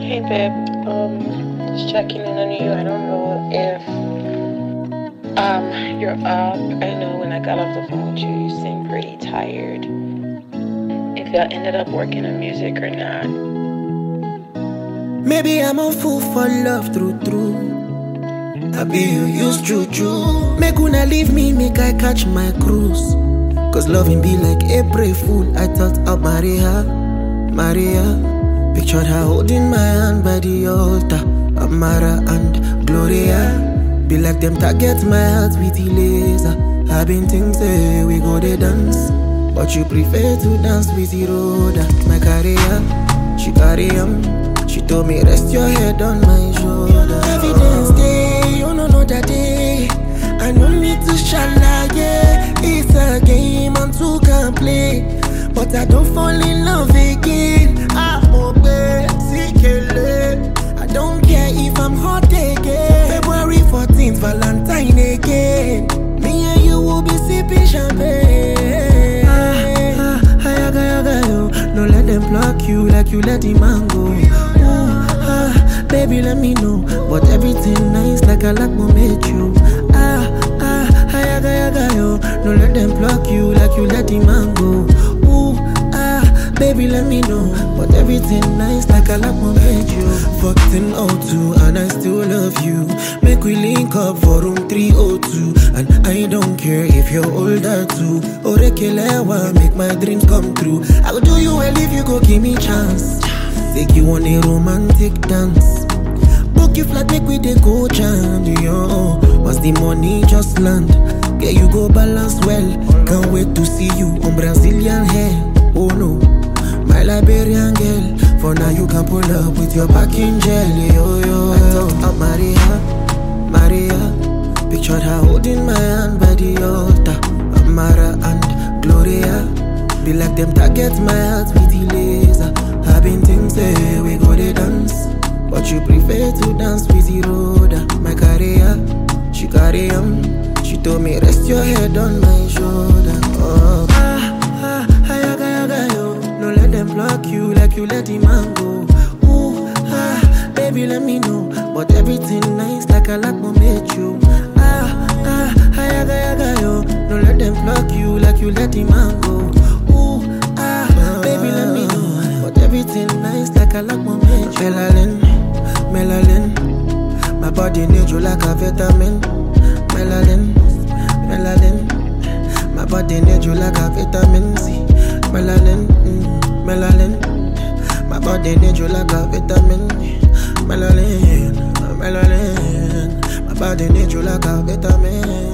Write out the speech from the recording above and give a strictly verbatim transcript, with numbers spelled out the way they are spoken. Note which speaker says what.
Speaker 1: Hey babe, um, just checking in on you. I don't know if um you're up. I know when I got off the phone with you, you seemed pretty tired. If y'all ended up working on music or not.
Speaker 2: Maybe I'm a fool for love, true, true. I be you use juju. Make una leave me, make I catch my cruise. Cause loving be like April Fool. I thought I'll marry her, Maria. Pictured her holding my hand by the altar. Amara and Gloria. Be like them target my heart with the laser. I've been thinking say we go they dance, but you prefer to dance with the road. My career, she carry him. She told me rest your head on my shoulder. Evidence day, you don't know that day. I no need to shala, yeah. It's a game and two can play, but I don't fall in love again. I'm okay, I don't care if I'm hot again. February fourteenth, Valentine again. Me and you will be sipping champagne. Ah, ah, ayaga, ayaga, yo. No let them block you like you let the man go. Ah, baby, let me know. But everything nice like I like my made you. Ah, ah, ayaga, ayaga, yo. No let them block you like you let the man go. Ooh, ah, baby, let me know. But everything nice like I like my made you. Fucked in oh two and I still love you. Make we link up for room three oh two. And I don't care if you're older too. Orekelewa, make my dreams come true. I will do you well if you go give me chance. Take you on a romantic dance. Book you flat, make we dey go jam. Yo, once the money just land, get you go balance well. Can't wait to see you on Brazilian hair. Oh no, my Liberian girl. For now you can pull up with your back in jelly. Yo yo, I thought I'll marry her, Maria. Pictured her holding my hand by the altar. Amara and Gloria. Be like them target my heart with the laser. I've been thinking say we go they dance, but you prefer to dance with the road. My career, she carry him. She told me rest your head on my shoulder. Oh. Ah, ah, ayaga, ayaga, yo. No let them block you like you let the man go. Ooh, ah, baby, let me know. But everything nice like I like my made you. Ah, ah, ayaga, ayaga, yo. No let them block you like you let the man go. Ooh, ah, baby, let me know. But everything nice like I like my made you. Melanin, melanin. My body need you like a vitamin. Melanin, melanin. My body need you like a vitamin C. Melanin, mm, melanin. My body need you like a vitamin. Melanin, melanin. My body need you like a vitamin.